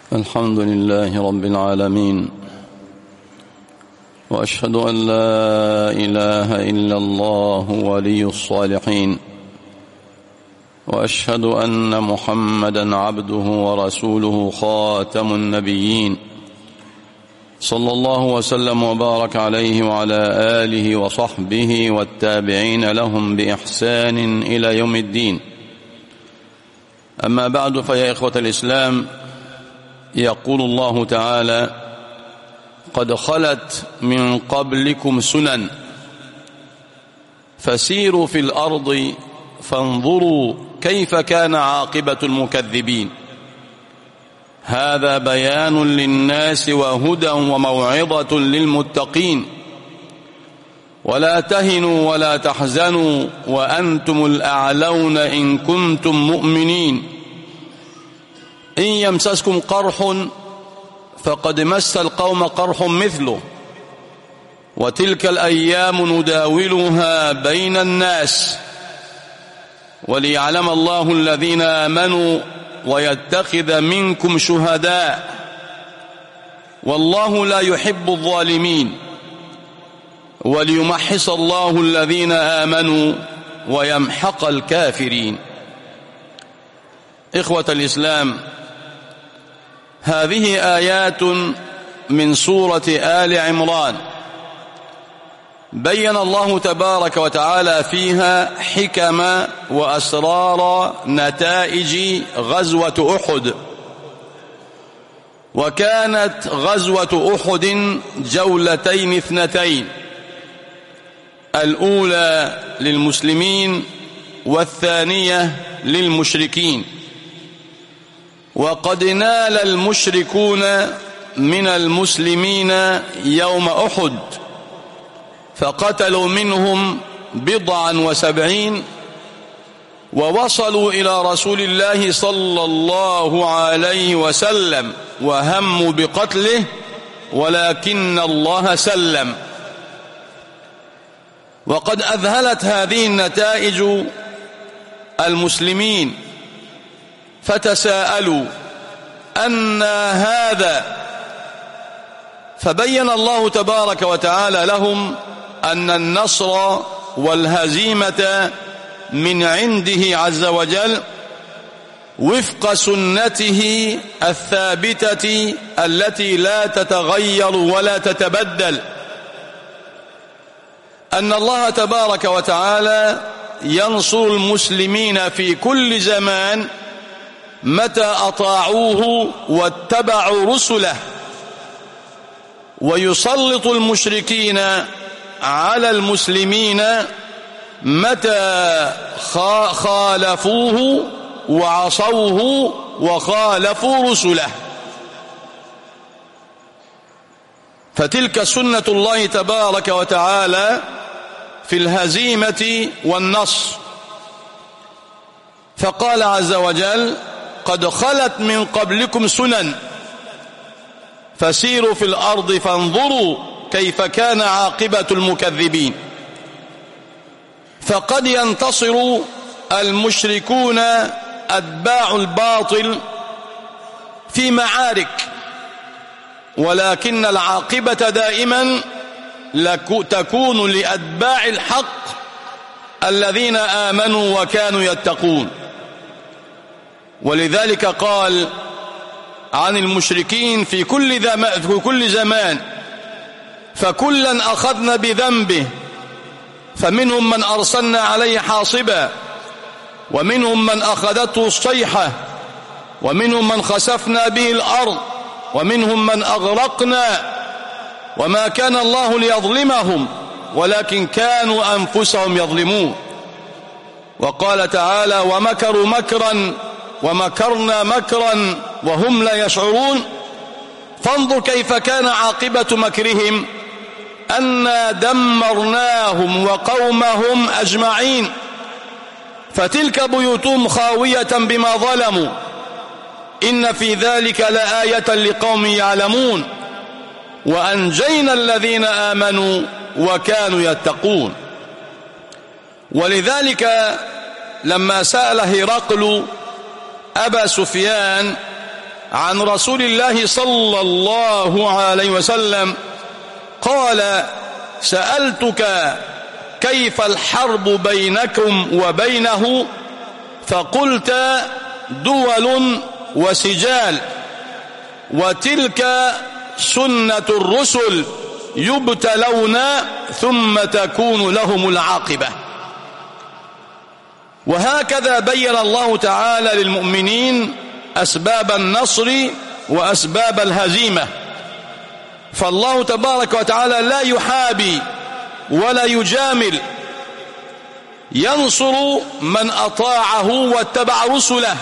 الحمد لله رب العالمين، وأشهد أن لا إله إلا الله ولي الصالحين، وأشهد أن محمدًا عبده ورسوله خاتم النبيين، صلى الله وسلم وبارك عليه وعلى آله وصحبه والتابعين لهم بإحسان إلى يوم الدين. أما بعد، فيا إخوة الإسلام، يقول الله تعالى: قد خلت من قبلكم سنن فسيروا في الأرض فانظروا كيف كان عاقبة المكذبين. هذا بيان للناس وهدى وموعظة للمتقين. ولا تهنوا ولا تحزنوا وأنتم الأعلون إن كنتم مؤمنين. إن يمسسكم قرح فقد مس القوم قرح مثله، وتلك الأيام نداولها بين الناس، وليعلم الله الذين آمنوا ويتخذ منكم شهداء، والله لا يحب الظالمين، وليمحص الله الذين آمنوا ويمحق الكافرين. إخوة الإسلام، هذه آيات من سورة آل عمران بين الله تبارك وتعالى فيها حكم وأسرار نتائج غزوة أحد. وكانت غزوة أحد جولتين اثنتين، الأولى للمسلمين والثانية للمشركين. وقد نال المشركون من المسلمين يوم أحد، فقتلوا منهم 70، ووصلوا إلى رسول الله صلى الله عليه وسلم وهموا بقتله، ولكن الله سلم. وقد أذهلت هذه النتائج المسلمين، فتساءلوا أن هذا، فبين الله تبارك وتعالى لهم أن النصر والهزيمة من عنده عز وجل وفق سنته الثابتة التي لا تتغير ولا تتبدل، أن الله تبارك وتعالى ينصر المسلمين في كل زمان متى أطاعوه واتبعوا رسله، ويسلط المشركين على المسلمين متى خالفوه وعصوه وخالفوا رسله. فتلك سنة الله تبارك وتعالى في الهزيمة والنصر. فقال عز وجل: قد خلت من قبلكم سنن فسيروا في الأرض فانظروا كيف كان عاقبة المكذبين. فقد ينتصر المشركون أتباع الباطل في معارك، ولكن العاقبة دائما تكون لأتباع الحق الذين آمنوا وكانوا يتقون. ولذلك قال عن المشركين في كل زمان: فكلا أخذنا بذنبه، فمنهم من أرسلنا عليه حاصبا، ومنهم من أخذته الصيحة، ومنهم من خسفنا به الأرض، ومنهم من أغرقنا، وما كان الله ليظلمهم ولكن كانوا أنفسهم يظلمون. وقال تعالى: ومكروا مكرا ومكرنا مكرا وهم لا يشعرون. فانظر كيف كان عاقبة مكرهم، أنا دمرناهم وقومهم أجمعين، فتلك بيوتهم خاوية بما ظلموا، إن في ذلك لآية لقوم يعلمون، وأنجينا الذين آمنوا وكانوا يتقون. ولذلك لما سأل هرقل أبا سفيان عن رسول الله صلى الله عليه وسلم قال: سألتك كيف الحرب بينكم وبينه؟ فقلت: دول وسجال، وتلك سنة الرسل، يبتلون ثم تكون لهم العاقبة. وهكذا بين الله تعالى للمؤمنين أسباب النصر وأسباب الهزيمة. فالله تبارك وتعالى لا يحابي ولا يجامل، ينصر من أطاعه واتبع رسله،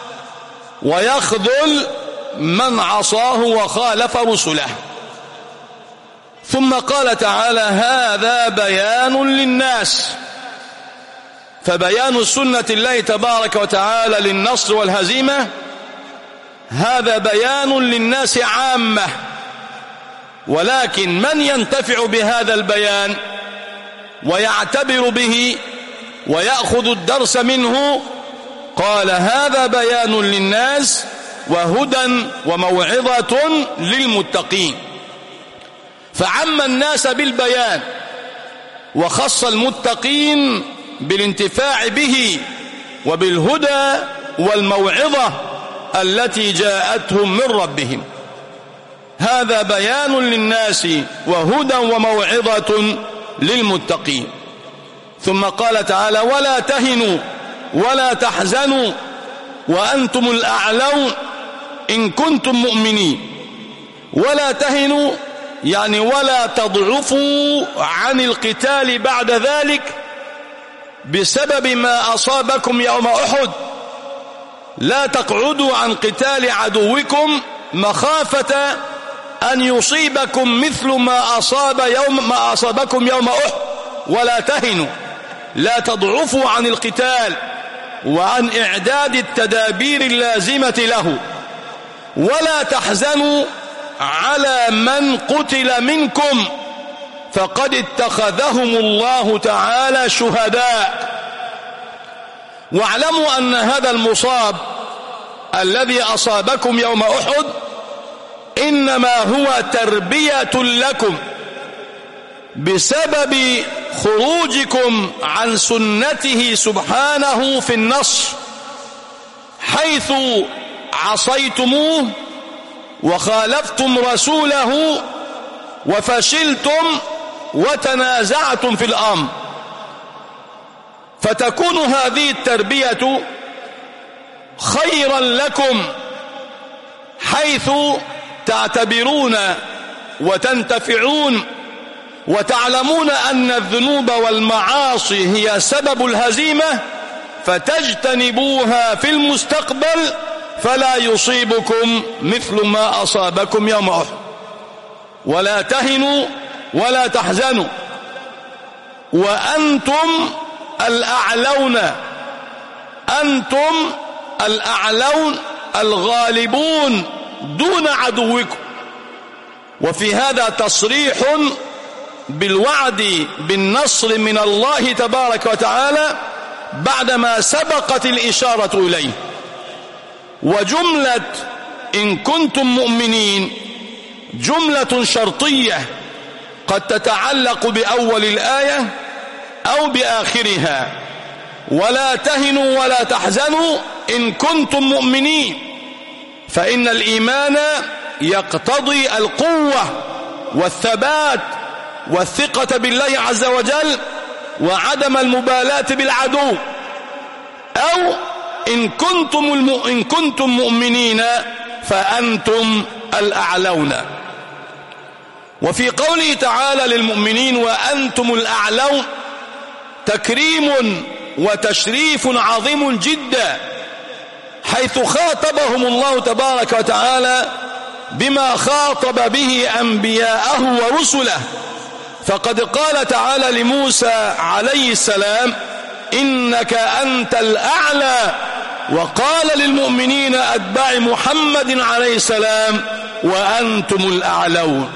ويخذل من عصاه وخالف رسله. ثم قال تعالى: هذا بيان للناس. فبيان سنة الله تبارك وتعالى للنصر والهزيمة هذا بيان للناس عامة، ولكن من ينتفع بهذا البيان ويعتبر به ويأخذ الدرس منه؟ قال: هذا بيان للناس وهدى وموعظة للمتقين. فعم الناس بالبيان وخص المتقين بالانتفاع به وبالهدى والموعظة التي جاءتهم من ربهم. هذا بيان للناس وهدى وموعظة للمتقين. ثم قال تعالى: ولا تهنوا ولا تحزنوا وأنتم الأعلون إن كنتم مؤمنين. ولا تهنوا يعني ولا تضعفوا عن القتال بعد ذلك بسبب ما أصابكم يوم أحد. لا تقعدوا عن قتال عدوكم مخافة أن يصيبكم مثل ما أصابكم يوم أحد. ولا تهنوا، لا تضعفوا عن القتال وعن إعداد التدابير اللازمة له. ولا تحزنوا على من قتل منكم فقد اتخذهم الله تعالى شهداء. واعلموا أن هذا المصاب الذي أصابكم يوم أحد إنما هو تربية لكم بسبب خروجكم عن سنته سبحانه في النصر، حيث عصيتموه وخالفتم رسوله وفشلتم وتنازعتم في الأمر. فتكون هذه التربية خيرا لكم، حيث تعتبرون وتنتفعون وتعلمون أن الذنوب والمعاصي هي سبب الهزيمة، فتجتنبوها في المستقبل فلا يصيبكم مثل ما أصابكم يوم أحد. ولا تهنوا ولا تحزنوا وأنتم الأعلون، أنتم الأعلون الغالبون دون عدوكم. وفي هذا تصريح بالوعد بالنصر من الله تبارك وتعالى بعدما سبقت الإشارة إليه. وجملة إن كنتم مؤمنين جملة شرطية قد تتعلق بأول الآية أو بآخرها. ولا تهنوا ولا تحزنوا إن كنتم مؤمنين، فإن الإيمان يقتضي القوة والثبات والثقة بالله عز وجل وعدم المبالاة بالعدو. أو إن كنتم مؤمنين فأنتم الأعلون. وفي قوله تعالى للمؤمنين وأنتم الأعلون تكريم وتشريف عظيم جدا، حيث خاطبهم الله تبارك وتعالى بما خاطب به أنبياءه ورسله. فقد قال تعالى لموسى عليه السلام إنك أنت الأعلى، وقال للمؤمنين أتباع محمد عليه السلام وأنتم الأعلون.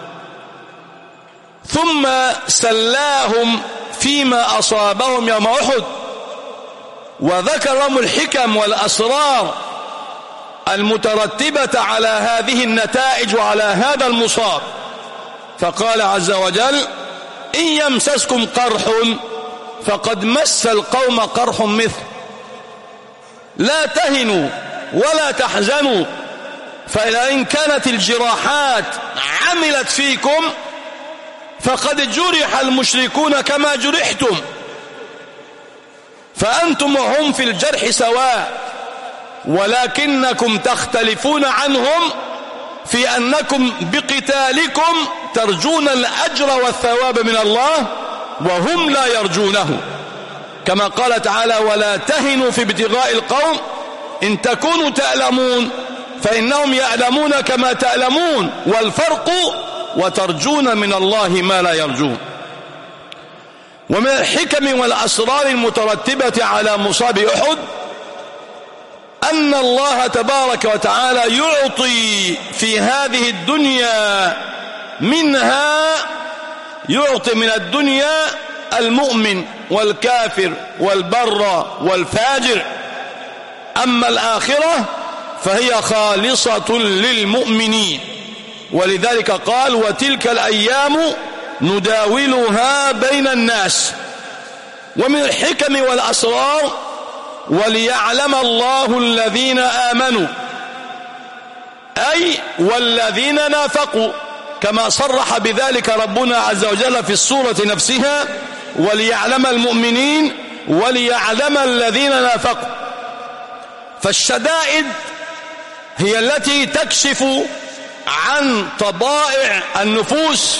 ثم سلاهم فيما أصابهم يوم أحد، وذكر لهم الحكم والأسرار المترتبة على هذه النتائج وعلى هذا المصاب. فقال عز وجل: إن يمسسكم قرح فقد مس القوم قرح مثل. لا تهنوا ولا تحزنوا، فإن كانت الجراحات عملت فيكم فقد جرح المشركون كما جرحتم، فأنتم وهم في الجرح سواء، ولكنكم تختلفون عنهم في أنكم بقتالكم ترجون الأجر والثواب من الله وهم لا يرجونه، كما قال تعالى: ولا تهنوا في ابتغاء القوم إن تكونوا تألمون فإنهم يألمون كما تألمون، والفرق وترجون من الله ما لا يرجون. ومن الحكم والأسرار المترتبة على مصاب أحد أن الله تبارك وتعالى يعطي في هذه الدنيا يعطي من الدنيا المؤمن والكافر والبر والفاجر، أما الآخرة فهي خالصة للمؤمنين، ولذلك قال: وتلك الأيام نداولها بين الناس. ومن الحكم والأسرار: وليعلم الله الذين آمنوا، أي والذين نافقوا، كما صرح بذلك ربنا عز وجل في السورة نفسها: وليعلم المؤمنين وليعلم الذين نافقوا. فالشدائد هي التي تكشف عن طبائع النفوس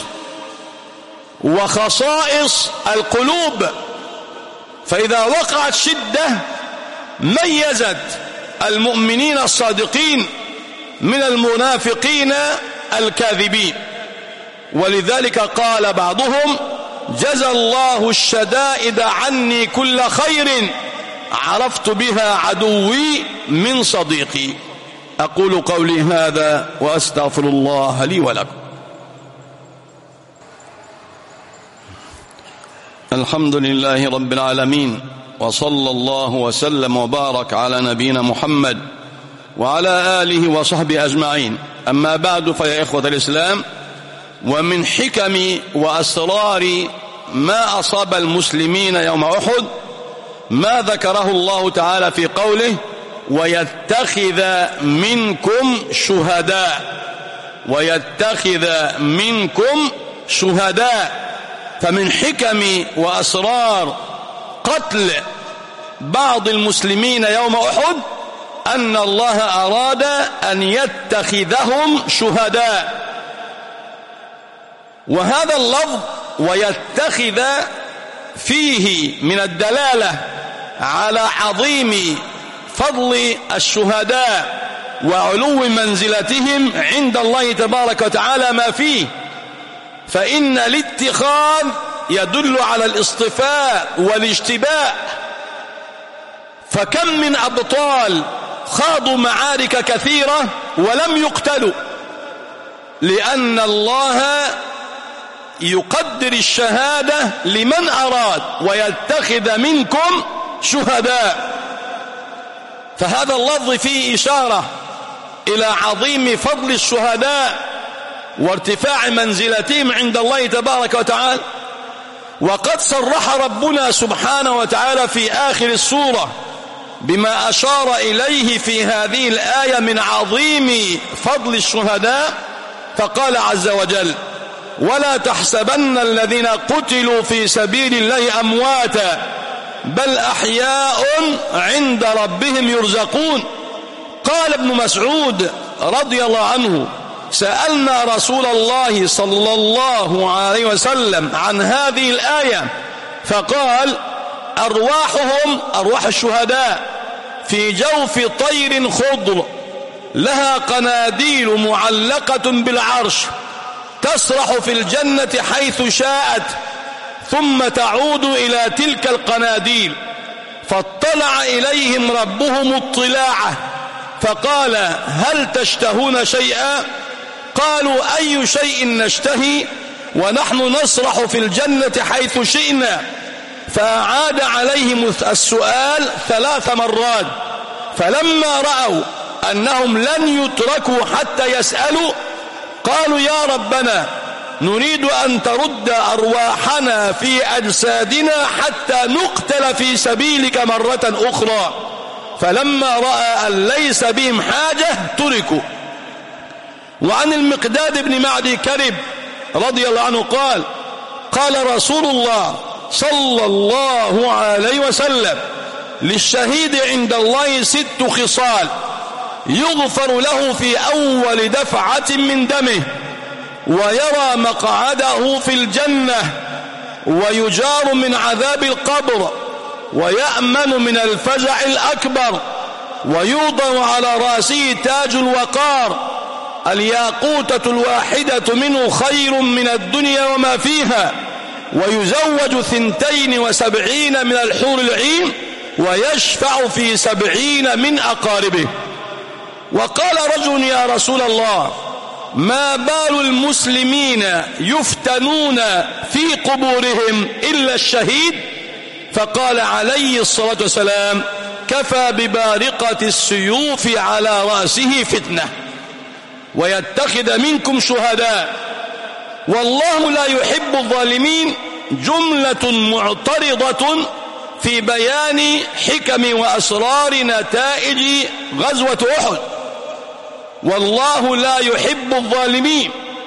وخصائص القلوب، فإذا وقعت شدة ميزت المؤمنين الصادقين من المنافقين الكاذبين. ولذلك قال بعضهم: جزى الله الشدائد عني كل خير عرفت بها عدوي من صديقي. أقول قولي هذا وأستغفر الله لي ولكم. الحمد لله رب العالمين، وصلى الله وسلم وبارك على نبينا محمد وعلى آله وصحبه أجمعين. أما بعد، فيا إخوة الإسلام، ومن حكم وأسرار ما أصاب المسلمين يوم أحد ما ذكره الله تعالى في قوله: ويتخذ منكم شهداء. ويتخذ منكم شهداء. فمن حكم وأسرار قتل بعض المسلمين يوم أحد أن الله أراد أن يتخذهم شهداء. وهذا اللفظ ويتخذ فيه من الدلالة على عظيم فضل الشهداء وعلو منزلتهم عند الله تبارك وتعالى ما فيه، فإن الاتخاذ يدل على الاصطفاء والاجتباء. فكم من أبطال خاضوا معارك كثيرة ولم يقتلوا، لأن الله يقدر الشهادة لمن أراد: ويتخذ منكم شهداء. فهذا اللفظ فيه إشارة إلى عظيم فضل الشهداء وارتفاع منزلتهم عند الله تبارك وتعالى. وقد صرح ربنا سبحانه وتعالى في آخر السورة بما أشار إليه في هذه الآية من عظيم فضل الشهداء، فقال عز وجل: ولا تحسبن الذين قتلوا في سبيل الله أمواتا بل أحياء عند ربهم يرزقون. قال ابن مسعود رضي الله عنه: سألنا رسول الله صلى الله عليه وسلم عن هذه الآية فقال: أرواحهم، أرواح الشهداء، في جوف طير خضر لها قناديل معلقة بالعرش تسرح في الجنة حيث شاءت ثم تعود إلى تلك القناديل. فاطلع إليهم ربهم اطلاعه فقال: هل تشتهون شيئا؟ قالوا: أي شيء نشتهي ونحن نسرح في الجنة حيث شئنا. فأعاد عليهم السؤال 3 مرات، فلما رأوا أنهم لن يتركوا حتى يسألوا. قالوا يا ربنا نريد أن ترد أرواحنا في أجسادنا حتى نقتل في سبيلك مرة أخرى. فلما رأى أن ليس بهم حاجة تركوا. وعن المقداد بن معدي كرب رضي الله عنه قال رسول الله صلى الله عليه وسلم للشهيد عند الله 6 خصال يغفر له في أول دفعة من دمه، ويرى مقعده في الجنة، ويجار من عذاب القبر، ويأمن من الفزع الأكبر، ويوضع على رأسه تاج الوقار، الياقوتة الواحدة منه خير من الدنيا وما فيها، ويزوج 72 من الحور العين، ويشفع في 70 من أقاربه. وقال رجل يا رسول الله ما بال المسلمين يفتنون في قبورهم إلا الشهيد؟ فقال عليه الصلاة والسلام كفى ببارقة السيوف على رأسه فتنة ويتخذ منكم شهداء والله لا يحب الظالمين. جملة معترضة في بيان حكم وأسرار نتائج غزوة أحد. والله لا يحب الظالمين،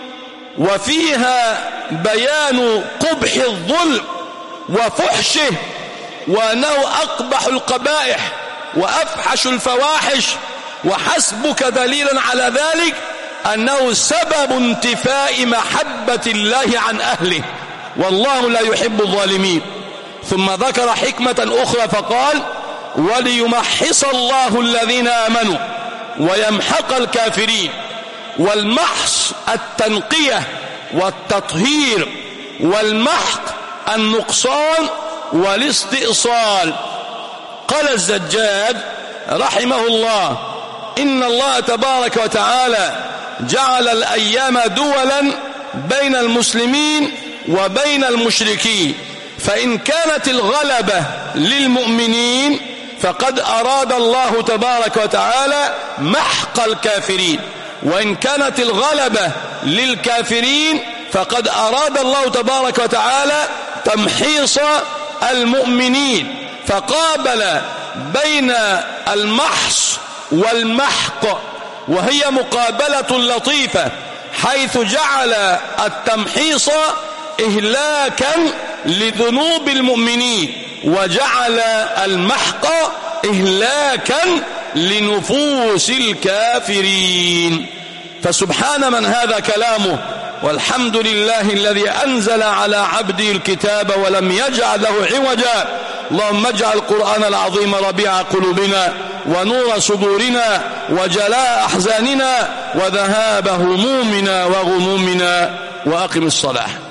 وفيها بيان قبح الظلم وفحشه، وأنه أقبح القبائح وأفحش الفواحش، وحسبك دليلا على ذلك أنه سبب انتفاء محبة الله عن أهله، والله لا يحب الظالمين. ثم ذكر حكمة أخرى فقال وليمحص الله الذين آمنوا ويمحق الكافرين. والمحص التنقية والتطهير، والمحق النقصان والاستئصال. قال الزجاج رحمه الله إن الله تبارك وتعالى جعل الأيام دولا بين المسلمين وبين المشركين، فإن كانت الغلبة للمؤمنين فقد أراد الله تبارك وتعالى محق الكافرين، وإن كانت الغلبة للكافرين فقد أراد الله تبارك وتعالى تمحيص المؤمنين، فقابل بين المحص والمحق، وهي مقابلة لطيفة، حيث جعل التمحيص إهلاكا لذنوب المؤمنين، وجعل المحق إهلاكا لنفوس الكافرين. فسبحان من هذا كلامه، والحمد لله الذي أنزل على عبده الكتاب ولم يجعل له عوجا. اللهم اجعل القرآن العظيم ربيع قلوبنا ونور صدورنا وجلاء أحزاننا وذهاب همومنا وغمومنا. وأقم الصلاة.